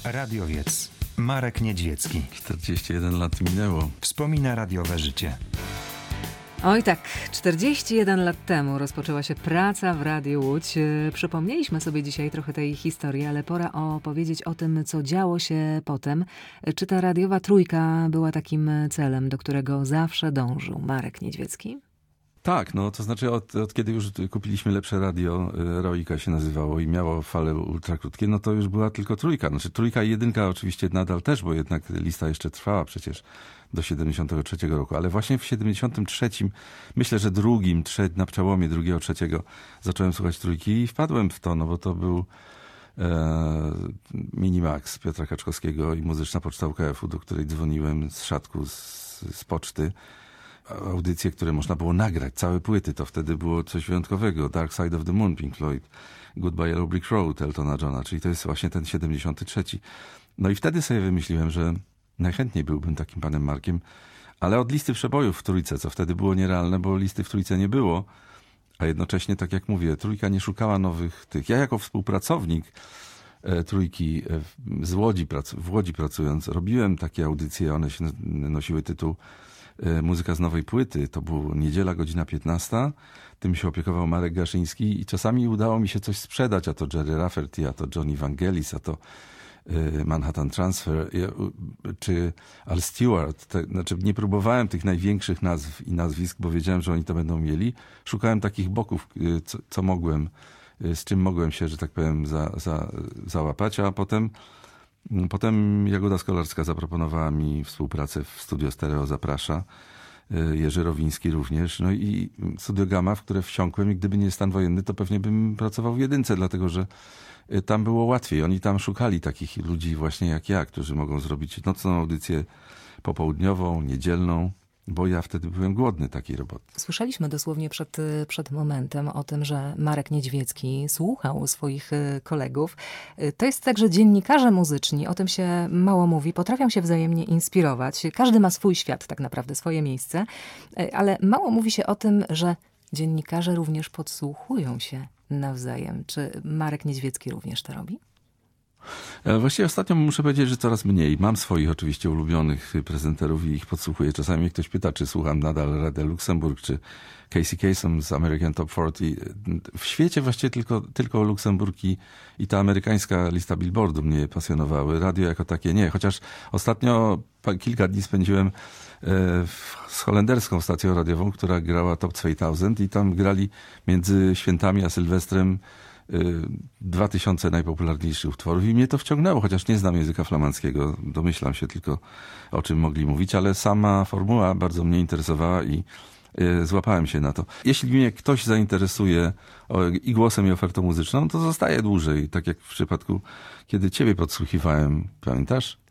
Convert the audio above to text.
Radiowiec Marek Niedźwiecki 41 lat minęło. wspomina radiowe życie. Oj tak, 41 lat temu rozpoczęła się praca w Radiu Łódź. Przypomnieliśmy sobie dzisiaj trochę tej historii, ale pora opowiedzieć o tym, co działo się potem. Czy ta radiowa trójka była takim celem, do którego zawsze dążył Marek Niedźwiecki? Tak, no to znaczy od kiedy już kupiliśmy lepsze radio, Roika się nazywało i miało fale ultrakrótkie, no to już była tylko trójka. Znaczy trójka i jedynka oczywiście nadal też, bo jednak lista jeszcze trwała przecież do 73 roku, ale właśnie w 73, myślę, że na przełomie drugiego, trzeciego zacząłem słuchać trójki i wpadłem w to, no bo to był Minimax Piotra Kaczkowskiego i Muzyczna Poczta UKF-u, do której dzwoniłem z szatku z poczty. Audycje, które można było nagrać, całe płyty, to wtedy było coś wyjątkowego. Dark Side of the Moon, Pink Floyd, Goodbye Yellow Brick Road, Eltona Johna, czyli to jest właśnie ten 73. No i wtedy sobie wymyśliłem, że najchętniej byłbym takim panem Markiem, ale od listy przebojów w trójce, co wtedy było nierealne, bo listy w trójce nie było, a jednocześnie, tak jak mówię, trójka nie szukała nowych tych. Ja jako współpracownik trójki w Łodzi pracując, robiłem takie audycje, one się nosiły tytuł Muzyka z nowej płyty, to była niedziela, godzina 15. Tym się opiekował Marek Gaszyński i czasami udało mi się coś sprzedać, a to Jerry Rafferty, a to Johnny Vangelis, a to Manhattan Transfer, czy Al Stewart. Znaczy nie próbowałem tych największych nazw i nazwisk, bo wiedziałem, że oni to będą mieli. Szukałem takich boków, co mogłem, z czym mogłem się, że tak powiem, załapać, a Potem Jagoda Skolarska zaproponowała mi współpracę w Studio Stereo Zaprasza, Jerzy Rowiński również, no i Studio Gamma, w które wsiąkłem i gdyby nie stan wojenny, to pewnie bym pracował w jedynce, dlatego że tam było łatwiej. Oni tam szukali takich ludzi właśnie jak ja, którzy mogą zrobić nocną audycję popołudniową, niedzielną, bo ja wtedy byłem głodny takiej roboty. Słyszeliśmy dosłownie przed momentem o tym, że Marek Niedźwiecki słuchał swoich kolegów. To jest tak, że dziennikarze muzyczni, o tym się mało mówi, potrafią się wzajemnie inspirować. Każdy ma swój świat, tak naprawdę, swoje miejsce, ale mało mówi się o tym, że dziennikarze również podsłuchują się nawzajem. Czy Marek Niedźwiecki również to robi? Właściwie ostatnio muszę powiedzieć, że coraz mniej. Mam swoich oczywiście ulubionych prezenterów i ich podsłuchuję. Czasami mnie ktoś pyta, czy słucham nadal Radia Luksemburg, czy Casey Kasem z American Top 40. W świecie właściwie tylko Luksemburg i ta amerykańska lista Billboardu mnie pasjonowały. Radio jako takie nie, chociaż ostatnio kilka dni spędziłem z holenderską stacją radiową, która grała Top 2000 i tam grali między świętami a Sylwestrem 2000 najpopularniejszych utworów i mnie to wciągnęło, chociaż nie znam języka flamandzkiego, domyślam się tylko o czym mogli mówić, ale sama formuła bardzo mnie interesowała i złapałem się na to. Jeśli mnie ktoś zainteresuje i głosem i ofertą muzyczną, to zostaje dłużej, tak jak w przypadku, kiedy ciebie podsłuchiwałem, pamiętasz?